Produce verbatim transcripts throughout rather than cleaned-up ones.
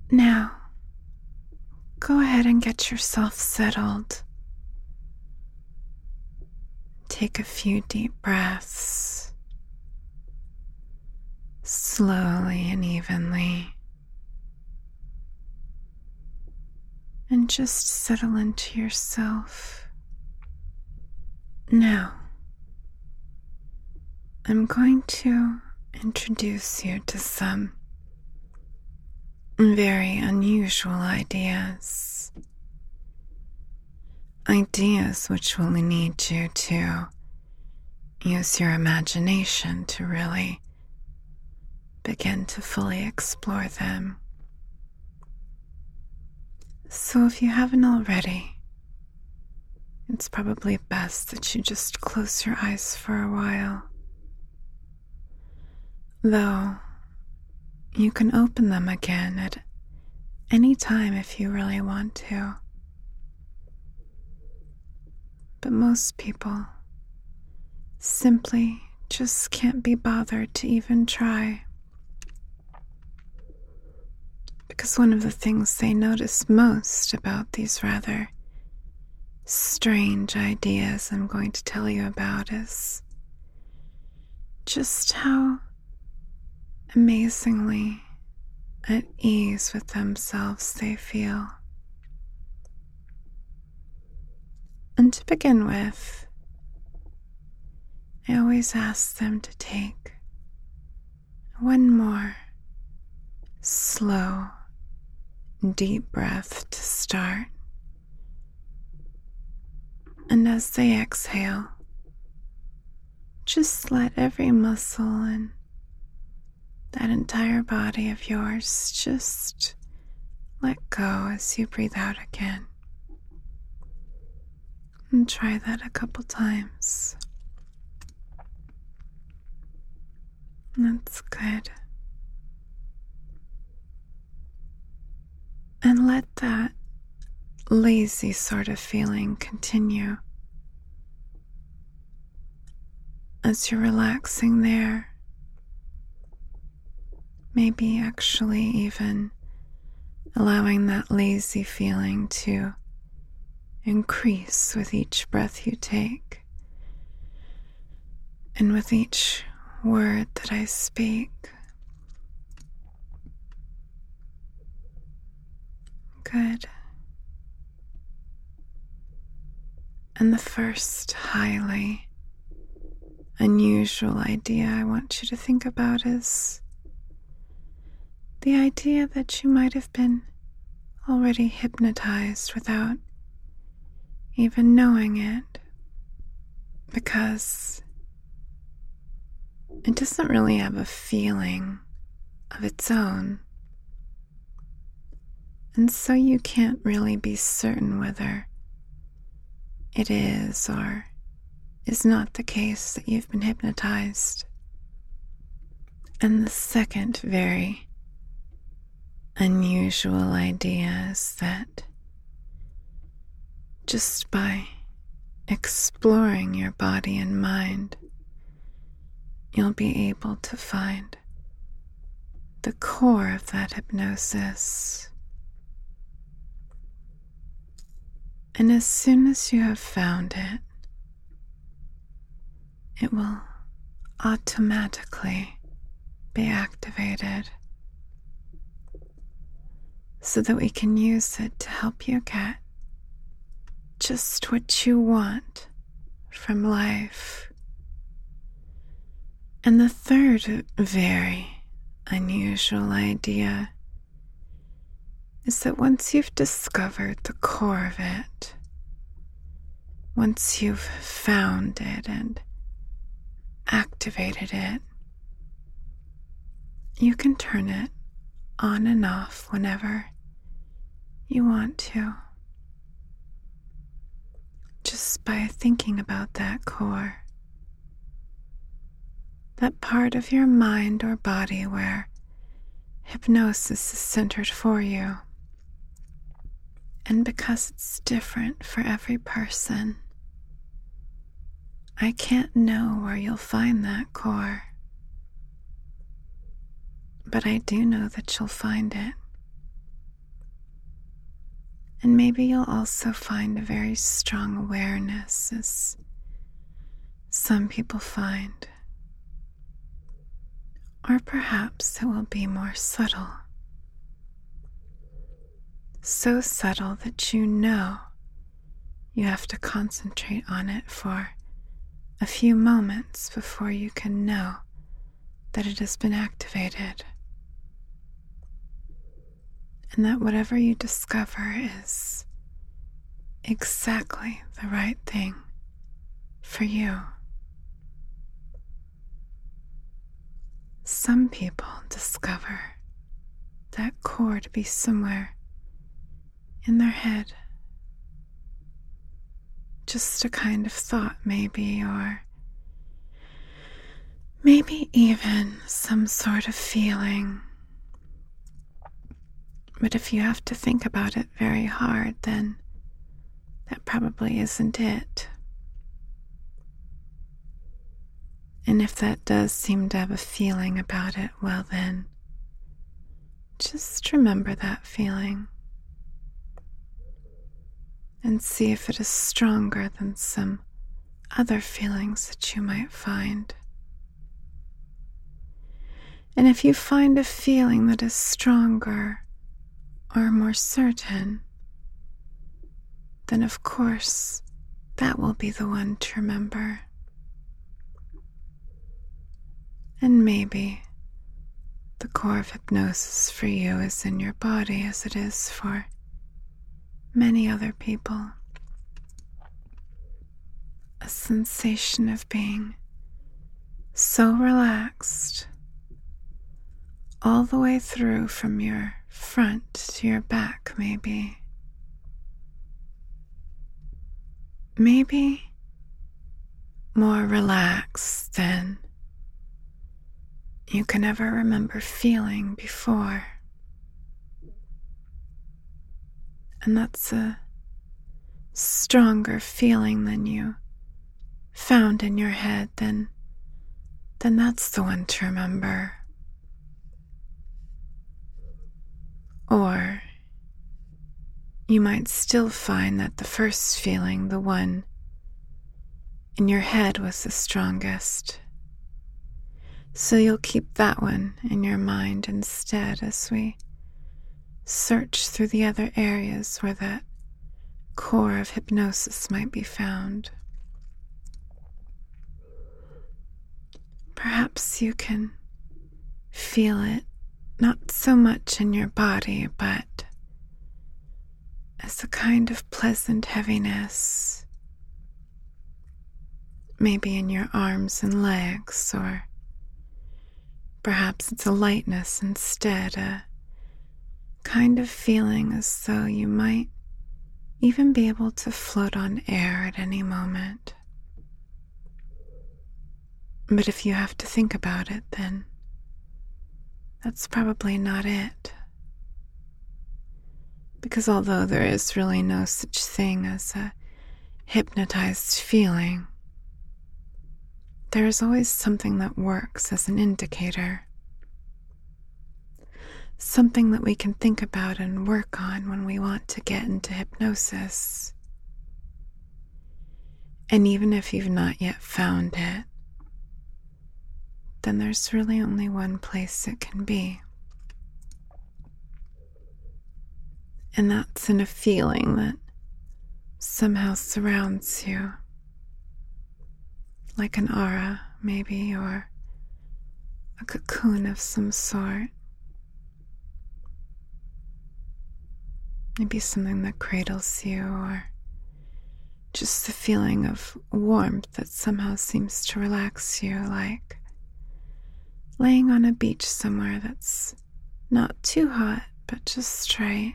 Now, go ahead and get yourself settled. Take a few deep breaths, slowly and evenly, and just settle into yourself. Now, I'm going to introduce you to some very unusual ideas. Ideas which will need you to use your imagination to really begin to fully explore them. So if you haven't already, it's probably best that you just close your eyes for a while. Though, you can open them again at any time if you really want to. But most people simply just can't be bothered to even try. Because one of the things they notice most about these rather strange ideas I'm going to tell you about is just how amazingly at ease with themselves they feel. And to begin with, I always ask them to take one more slow, deep breath to start. And as they exhale, just let every muscle and that entire body of yours just let go as you breathe out again. And try that a couple times. That's good. And let that lazy sort of feeling continue as you're relaxing there. Maybe actually even allowing that lazy feeling to increase with each breath you take and with each word that I speak. Good. And the first highly unusual idea I want you to think about is the idea that you might have been already hypnotized without even knowing it, because it doesn't really have a feeling of its own. And so you can't really be certain whether it is or is not the case that you've been hypnotized. And the second very unusual idea is that just by exploring your body and mind, you'll be able to find the core of that hypnosis. And as soon as you have found it, it will automatically be activated so that we can use it to help you get just what you want from life. And the third very unusual idea is that once you've discovered the core of it, once you've found it and activated it, you can turn it on and off whenever you want to, just by thinking about that core, that part of your mind or body where hypnosis is centered for you. And because it's different for every person, I can't know where you'll find that core. But I do know that you'll find it. And maybe you'll also find a very strong awareness, as some people find. Or perhaps it will be more subtle. So subtle that you know you have to concentrate on it for a few moments before you can know that it has been activated. And that whatever you discover is exactly the right thing for you. Some people discover that core to be somewhere in their head. Just a kind of thought maybe, or maybe even some sort of feeling. But if you have to think about it very hard, then that probably isn't it. And if that does seem to have a feeling about it, well then, just remember that feeling and see if it is stronger than some other feelings that you might find. And if you find a feeling that is stronger or more certain, then of course that will be the one to remember. And maybe the core of hypnosis for you is in your body as it is for many other people. A sensation of being so relaxed all the way through from your front to your back, maybe. Maybe more relaxed than you can ever remember feeling before. And that's a stronger feeling than you found in your head, then, then that's the one to remember. Or you might still find that the first feeling, the one in your head, was the strongest. So you'll keep that one in your mind instead as we search through the other areas where that core of hypnosis might be found. Perhaps you can feel it not so much in your body, but as a kind of pleasant heaviness, maybe in your arms and legs, or perhaps it's a lightness instead, a kind of feeling as though you might even be able to float on air at any moment. But if you have to think about it, then that's probably not it. Because although there is really no such thing as a hypnotized feeling, there is always something that works as an indicator. Something that we can think about and work on when we want to get into hypnosis. And even if you've not yet found it, then there's really only one place it can be. And that's in a feeling that somehow surrounds you. Like an aura, maybe, or a cocoon of some sort. Maybe something that cradles you, or just the feeling of warmth that somehow seems to relax you, like laying on a beach somewhere that's not too hot, but just right.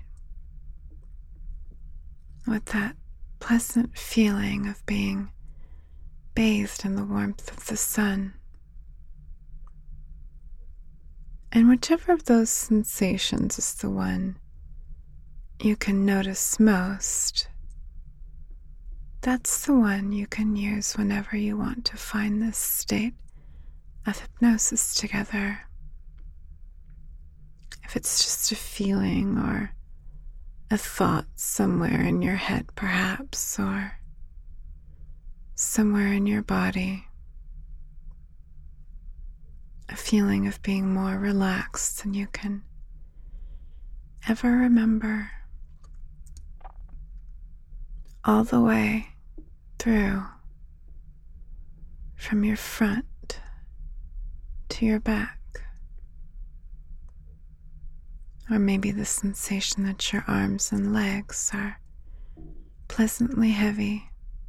With that pleasant feeling of being bathed in the warmth of the sun. And whichever of those sensations is the one you can notice most, that's the one you can use whenever you want to find this state of hypnosis together. If it's just a feeling or a thought somewhere in your head, perhaps, or somewhere in your body. A feeling of being more relaxed than you can ever remember. All the way through, from your front to your back. Or maybe the sensation that your arms and legs are pleasantly heavy.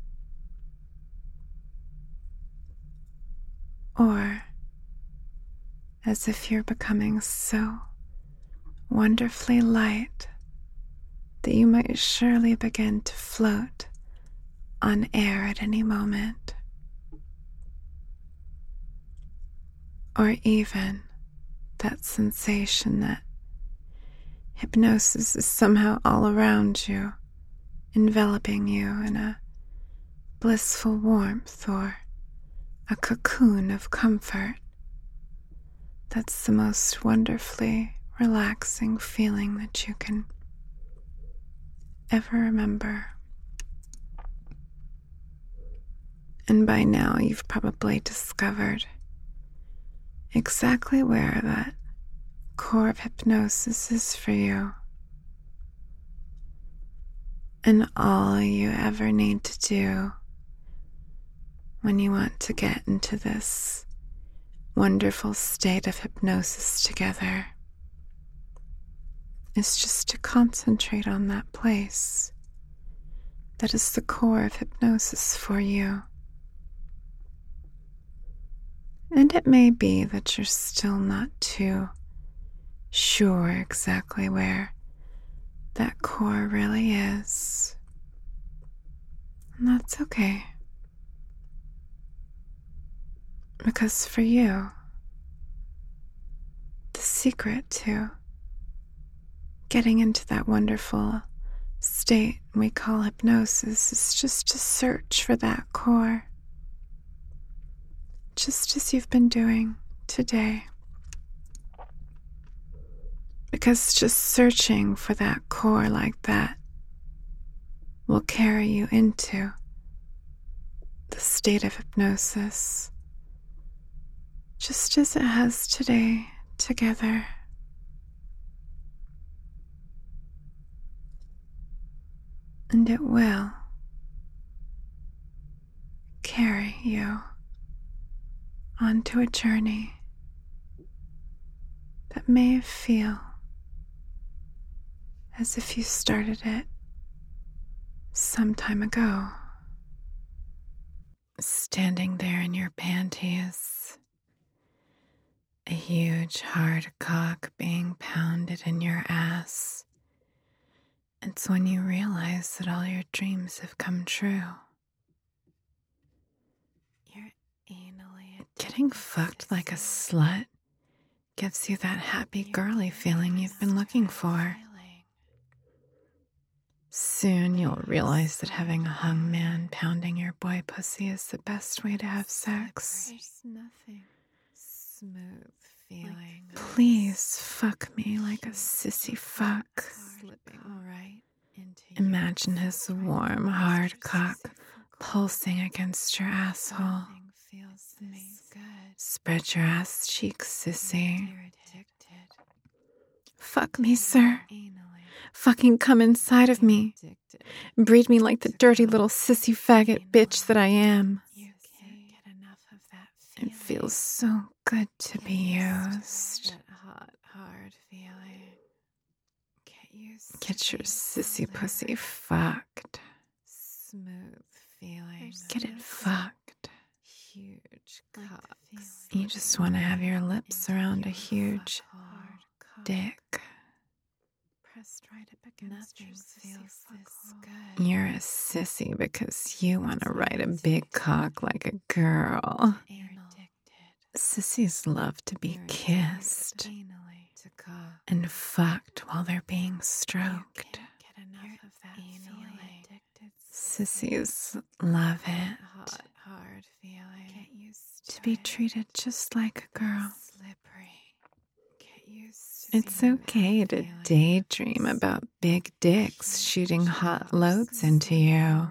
Or as if you're becoming so wonderfully light that you might surely begin to float on air at any moment. Or even that sensation that hypnosis is somehow all around you, enveloping you in a blissful warmth or a cocoon of comfort. That's the most wonderfully relaxing feeling that you can ever remember. And by now you've probably discovered exactly where that core of hypnosis is for you. And all you ever need to do when you want to get into this wonderful state of hypnosis together is just to concentrate on that place that is the core of hypnosis for you. And it may be that you're still not too sure exactly where that core really is. And that's okay. Because for you, the secret to getting into that wonderful state we call hypnosis is just to search for that core. Just as you've been doing today. Because just searching for that core like that will carry you into the state of hypnosis, just as it has today together. And it will carry you onto a journey that may feel as if you started it some time ago. Standing there in your panties, a huge hard cock being pounded in your ass. It's when you realize that all your dreams have come true. You're anally getting fucked like a slut gives you that happy girly feeling you've been looking for. Soon you'll realize that having a hung man pounding your boy pussy is the best way to have sex. There's nothing smooth feeling. Please fuck me like a sissy fuck. Imagine his warm, hard cock pulsing against your asshole. Spread your ass cheeks, sissy. Fuck me, sir. Fucking come inside of me. Breed me like the dirty little sissy faggot bitch that I am. It feels so good to be used. Get your sissy pussy fucked. Smooth feeling. Get it fucked. Huge cocks. You just want to have your lips around a huge dick. Right up against your feels this good. You're a sissy because you want to ride a big cock like a girl. Sissies love to be kissed and fucked while they're being stroked. Sissies love it to be treated just like a girl. It's okay to daydream about big dicks shooting hot loads into you.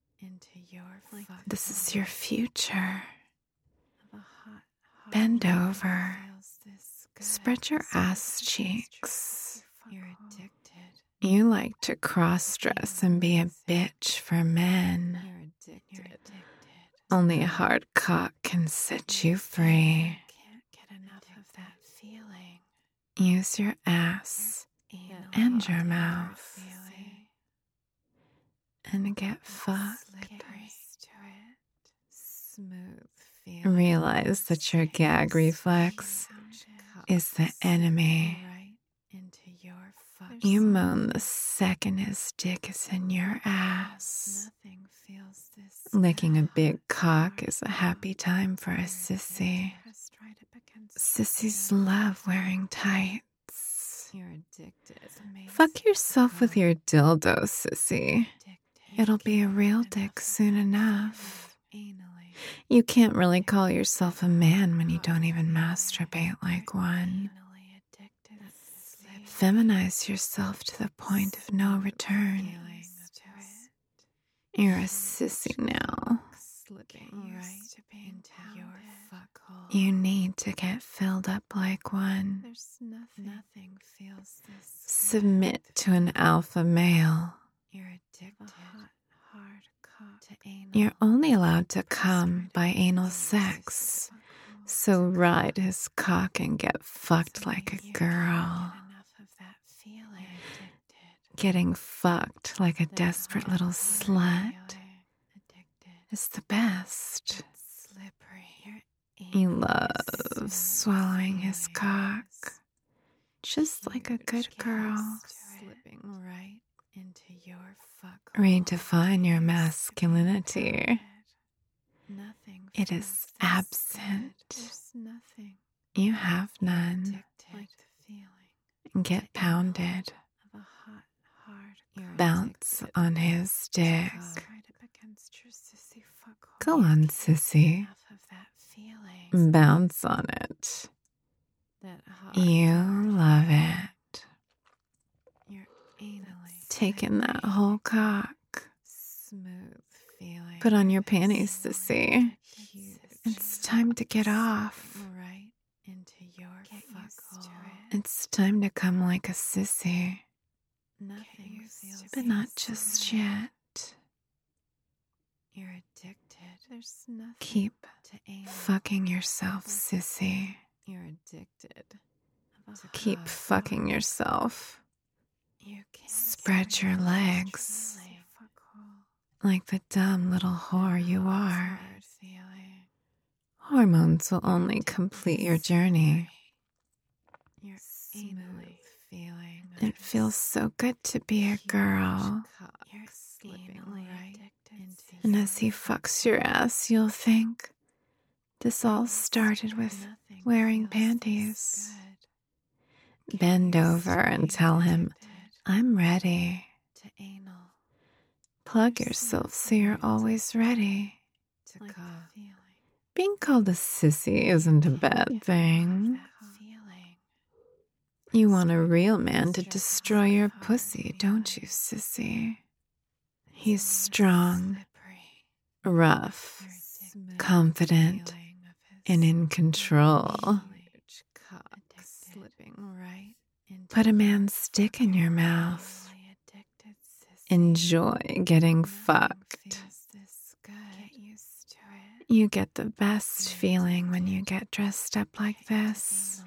This is your future. Bend over. Spread your ass cheeks. You like to cross-dress and be a bitch for men. Only a hard cock can set you free. Use your ass and your mouth and get fucked. Realize that your gag reflex is the enemy. You moan the second his dick is in your ass. Licking a big cock is a happy time for a sissy. Sissies love wearing tights. Fuck yourself with your dildo, sissy. It'll be a real dick soon enough. You can't really call yourself a man when you don't even masturbate like one. Feminize yourself to the point of no return. You're a sissy now. You need to get filled up like one. Submit to an alpha male. You're only allowed to come by anal sex, so ride his cock and get fucked like a girl. Getting fucked like a desperate little slut is the best. You love swallowing his cock, just like a good girl. Redefine your masculinity. It is absent. You have none. Get pounded. Bounce on his dick. Go on, sissy. Bounce on it. You love it. Take in that whole cock. Put on your panties, sissy. It's time to get off. It's time to come like a sissy. But not just yet. Keep fucking yourself, sissy. Keep fucking yourself. Spread your legs like the dumb little whore you are. Hormones will only complete your journey. It feels so good to be a girl. And as he fucks your ass, you'll think this all started with wearing panties. Bend over and tell him, I'm ready. Plug yourself so you're always ready. Being called a sissy isn't a bad thing. You want a real man to destroy your pussy, don't you, sissy? He's strong, rough, confident, and in control. Put a man's dick in your mouth. Enjoy getting fucked. You get the best feeling when you get dressed up like this.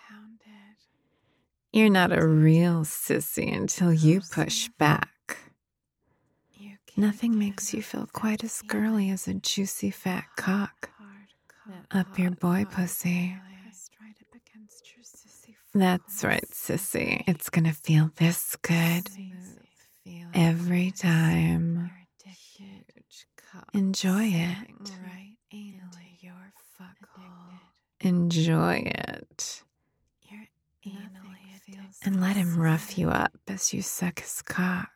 You're not a real sissy until you push back. Nothing makes you feel quite as girly as a juicy fat cock up your boy pussy. That's right, sissy. It's gonna feel this good every time. Enjoy it. Enjoy it. And let him rough you up as you suck his cock.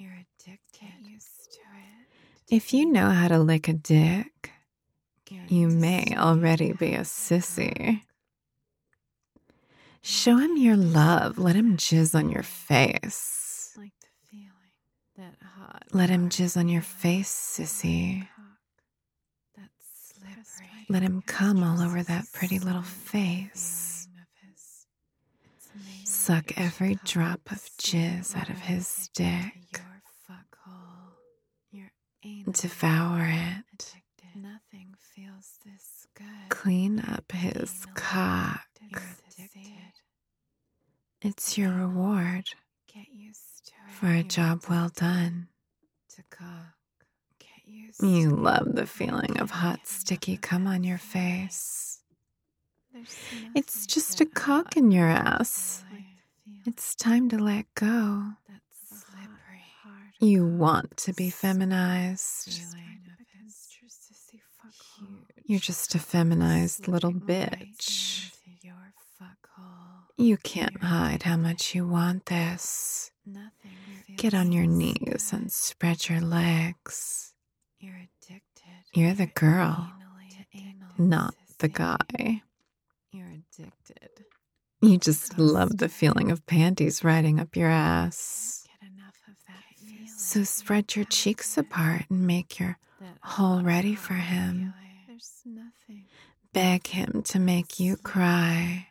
If you know how to lick a dick, you may already be a sissy. Show him your love. Let him jizz on your face. Like the feeling that hot. Let him jizz on your face, sissy. That's slippery. Let him come all over that pretty little face. Suck every drop of jizz out of his dick. Devour it. Nothing feels this good. Clean up his cock. It's your reward Get used to it. for a job well done. To cock. Get used You to love the feeling of hot, sticky cum on your face. There's It's nothing just a that cock hot in your ass. like the feeling It's time to let go. that's slippery. You want to be feminized. Feeling of his huge You're just a feminized little slipping right bitch. into your fuck hole. You can't hide how much you want this. Nothing feels Get on your this knees good. and spread your legs. You're addicted. You're the girl, Anally addicted, not the sissy. guy. You're addicted. You just love the feeling of panties riding up your ass. Get enough of that feeling. So spread your cheeks apart and make your That hole hot, ready hot for him. feeling. There's nothing. Beg him to make you cry.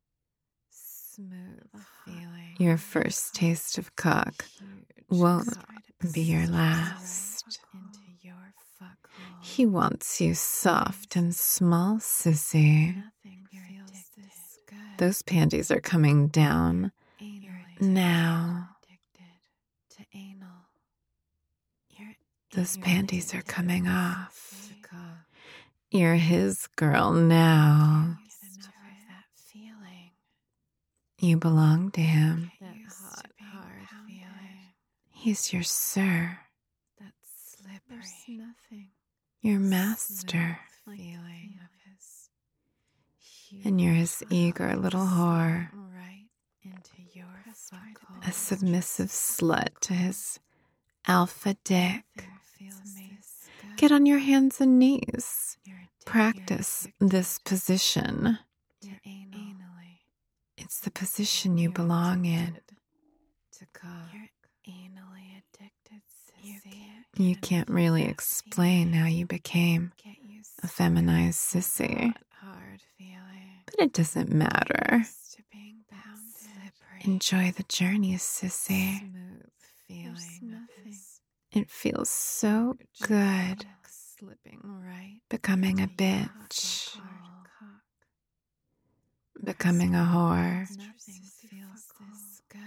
Smooth feeling. Your first taste of cock Huge won't cock be your slip last. into your fuck hole. He wants you soft and small, sissy. Nothing feels this good. Those panties are coming down Anally now. addicted to anal. You're Those anally panties are addicted coming to off. cock. You're his girl now. Get enough of that feeling. You belong to him. That That hot, hot, hard feeling. He's your sir, That's slippery. There's nothing. your master, Smooth feeling of his huge and you're his eager little whore, right into your fuck hole. a submissive slut to his alpha dick. Nothing feels this good. Get on your hands and knees. You're addicted. Practice this position. You're anally. It's the position you You're belong in. addicted to cock. You're anally addicted, sissy. You can't really explain how you became Get used a feminized sissy, hot, hard feeling. but it doesn't matter. Used to being bound. Slippery. Enjoy the journey, sissy. Smooth feeling. There's nothing. It feels so good Slipping right. becoming a into your bitch, hot, hard cock. becoming a whore, Nothing feels this good.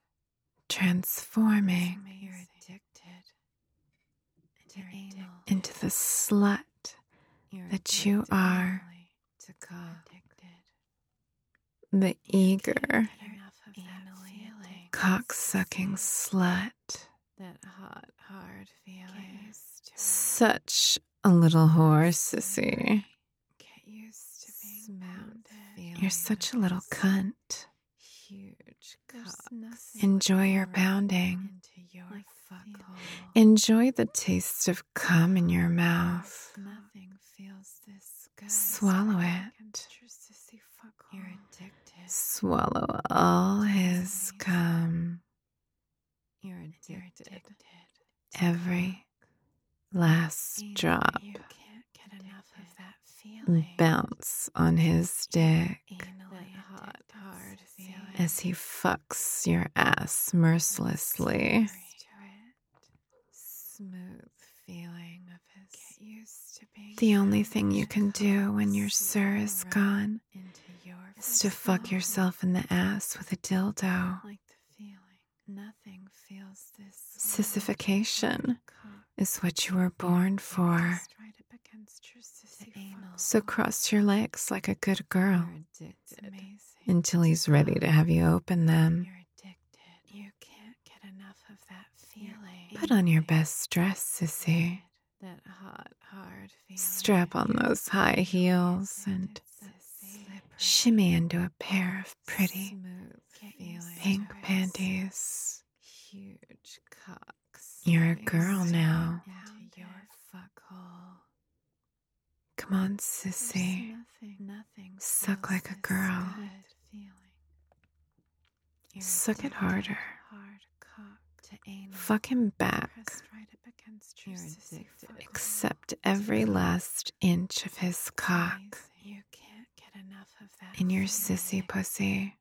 transforming You're addicted to anal. into the slut You're that you addicted are, anally to cock. Addicted. the eager, Get enough of that feeling. cock-sucking slut. That hot, hard feeling. Get used to it. Such a little whore, sissy. Get used to being bound. Feeling You're such a of little this cunt. huge cocks. Enjoy your Right pounding. into your fuck hole. Enjoy the taste of cum in your mouth. Nothing feels this good. Swallow it. You're addicted. Swallow all his cum. You're addicted. Every last Anal. drop. You can't get enough of that feeling. Bounce on his dick That hot, hard feeling. as he fucks your ass mercilessly. Smooth feeling of his. Get used to being The only thing you can do when your sir is right gone into your is to fuck yourself in the ass with a dildo. like the feeling. Nothing feels this. Sissification cock. is what you were born for. Just right up against your sissy anal. So cross your legs like a good girl You're addicted. Amazing. until he's ready to have you open them. You're addicted. You can't get enough of that feeling. Put on your best dress, sissy. That hot, hard feeling. Strap on those high heels and shimmy into a pair of pretty smooth feeling. pink panties. Huge cocks. You're a girl now. Into your fuck hole. Come on, There's sissy. Nothing, nothing Suck feels like a this girl. good feeling. You're Suck it addicted. harder. Hard cock to anal. Fuck him back. Pressed right up against your You're sissy addicted. fuck hole. Accept every last inch of his cock Amazing. You can't get enough of that. in your feeling. sissy pussy.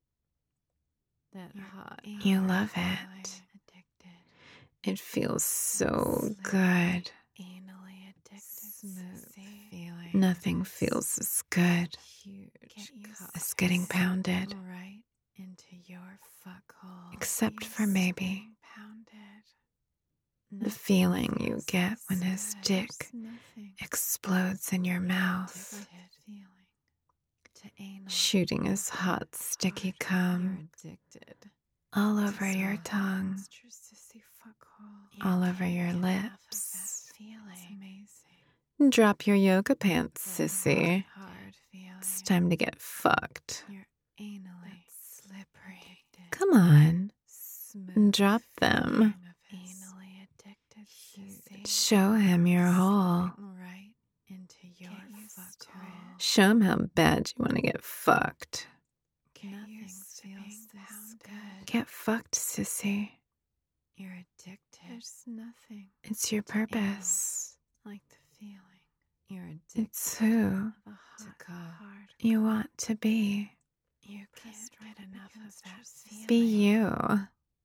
That You're hot. You hard love feeling. it. Addicted. It feels so Slippery. good. Anally addicted. Smooth sissy. feeling. Nothing feels as good Huge cock. as getting pounded, Right into your fuck hole. except Get for used to maybe being pounded. the Nothing feeling you feels get as when his good. dick There's nothing. explodes in your mouth, Addicted feeling to anal. shooting his hot, sticky Hard. cum You're addicted. all to over your soft tongue, against your sissy fuck hole. You all over can't your get enough of that lips. feeling. It's amazing. Drop your yoga pants, That sissy. hard, hard feeling. It's time to get fucked. You're anally slippery. Come on, Smooth drop them. feeling of his anally addicted sissy. Show him your hole. Right into your fuck hole. Show him how bad you want to get fucked. Nothing feels this good. Get fucked, sissy. You're addicted. There's nothing It's your purpose. like the feeling. You're addicted. It's who of a hot, hard. you want to be. You can't get enough of that feeling. Be you.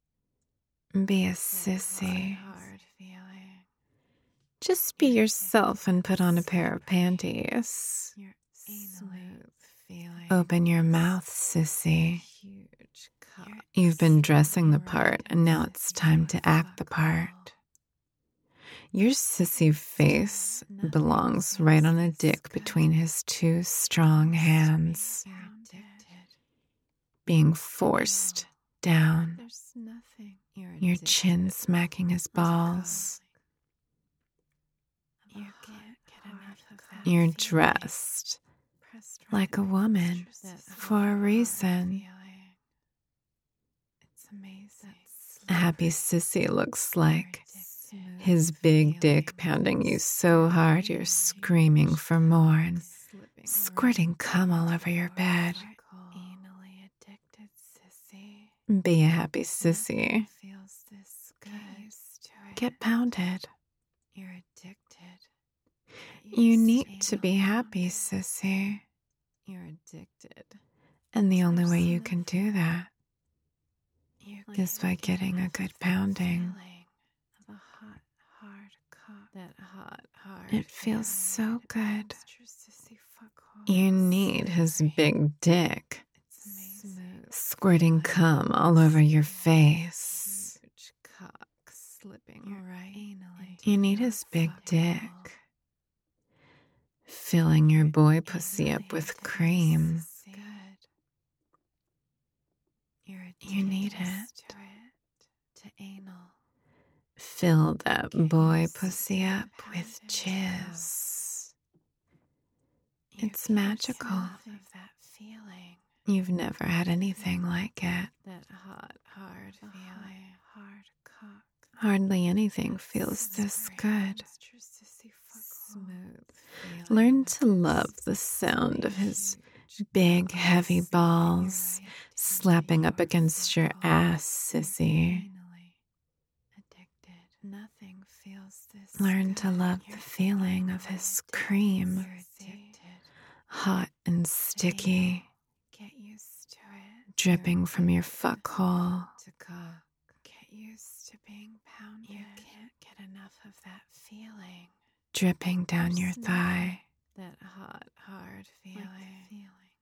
Be a That sissy. hard, hard feeling. Just be yourself and put on a pair of panties. You're smooth feeling. Open your mouth, sissy. Huge cock. You've been dressing the part, and now it's time to act the part. Your sissy face belongs right on a dick between his two strong hands, You're addicted. being forced down, There's nothing. You're your addicted chin smacking his balls. You can't get enough of that. You're feeling. dressed Pressed right like a up woman against your sissy for a fuck hole reason. feeling. It's amazing. A happy sissy looks like Smooth his big dick feeling. pounding you so hard you're screaming for more and Slipping squirting right cum all into over your your bed. fuck hole. Anally addicted sissy. Be a happy sissy. Feels this good. Get used to it. Get pounded. You're addicted. Get You used need to anal be happy, pounding. sissy. You're addicted. And the only There's way you can nothing do that You is can't by get getting a enough good of that pounding. feeling of a hot, hard cock. That hot, hard. It feels so feeling good. against your sissy fuck hole. You need his Slippery. big dick It's amazing. squirting cum all over your face. Huge cock slipping right anally. You need into his your big fuck dick hole. filling your boy pussy up Anally with addicted cream. sissy. Good. You're You need addicted it. to it. To anal. Fill that Get boy used to pussy being up with pounded. jizz. You It's can't magical. get enough of that feeling. You've never had anything like it. That hot, hard feeling. Hard cock. Hardly anything feels this Slippery good. against your sissy fuck hole. Smooth feeling Learn of to love the his sound of his huge big, cock heavy slipping balls right into slapping up your against your fuck hole. ass, sissy. Anally addicted. Nothing feels this Learn to good. love You're the feeling anally of his addicted. cream, You're addicted. hot and sticky, Get used to it. dripping You're from your addicted fuck hole. to cock. Get used to being pounded. You can't get enough of that feeling. Dripping down your There's thigh. That hot, hard feeling. feeling.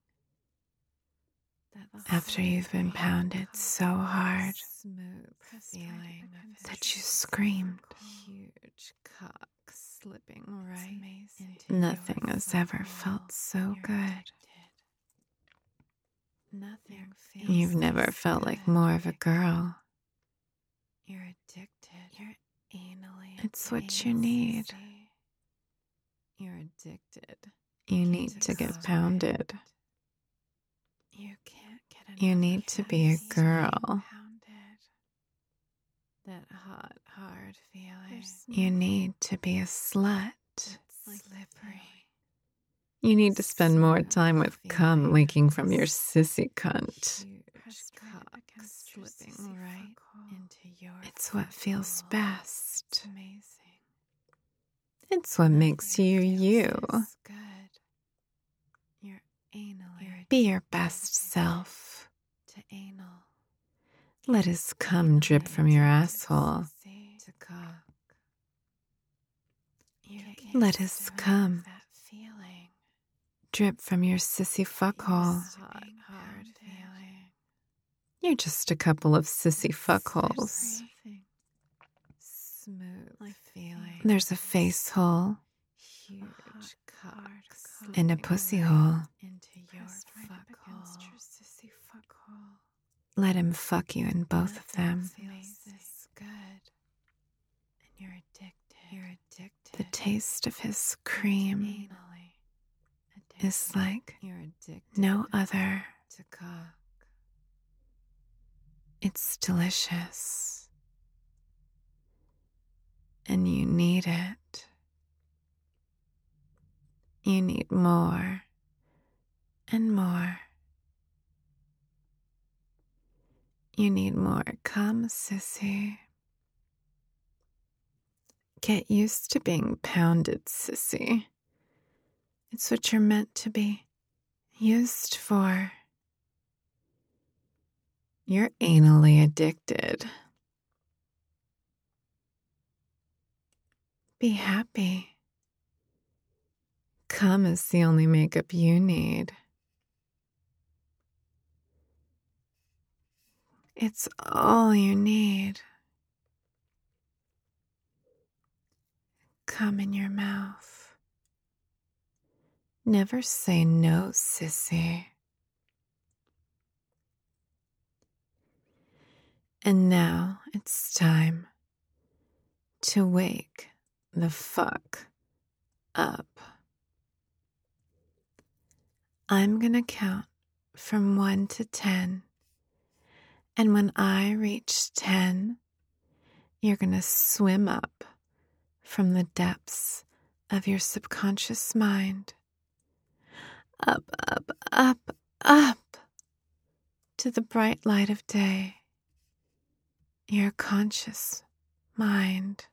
That After you've been slippery, pounded so hard smooth feeling of that his you screamed. huge cock slipping right into Nothing your has fuck ever hole. felt so You're good. addicted. Nothing feels You've never this felt like good. more of a girl. You're addicted. You're anally. It's what addicted, you need. sissy. You're addicted. You need to get pounded. You can't get enough. You of need to that be a feeling. girl. Pounded. That hot, hard feeling. You need to be a slut. Like slippery. You need to spend more time with cum feeling leaking of from your this sissy cunt. Huge cock slipping right into your It's what feels hole. best. It's amazing. It's what makes you you. Feels good. You're anally. Be your best self. To anal. Let his cum drip from your asshole. To cock. You Let his cum that feeling. drip from your sissy fuckhole. Hot, hard feeling. You're just a couple of sissy fuckholes. Smooth like feeling. There's a face hole Huge cocks and a pussy hole. into your fuck hole. Let him fuck you in both of them. Feels this good. And you're addicted. You're addicted. The taste of his cream Anally. is like You're addicted no other. to cock. It's delicious. And you need it. You need more and more. You need more. Come, sissy. Get used to being pounded, sissy. It's what you're meant to be used for. You're anally addicted. Be happy. Cum is the only makeup you need. It's all you need. Cum in your mouth. Never say no, sissy. And now it's time to wake the fuck up. I'm gonna count from one to ten. And when I reach ten, you're gonna swim up from the depths of your subconscious mind. Up, up, up, up to the bright light of day. Your conscious mind.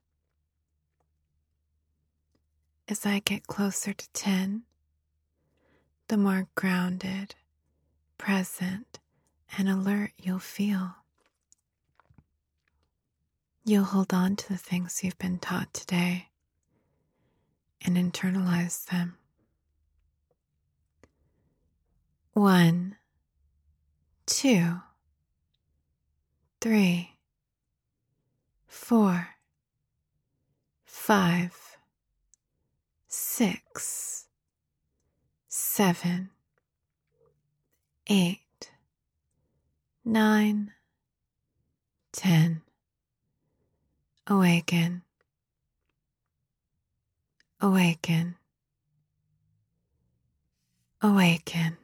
As I get closer to ten, the more grounded, present, and alert you'll feel. You'll hold on to the things you've been taught today and internalize them. One, two, three, four, five, six, seven, eight, nine, ten. Awaken. Awaken. Awaken.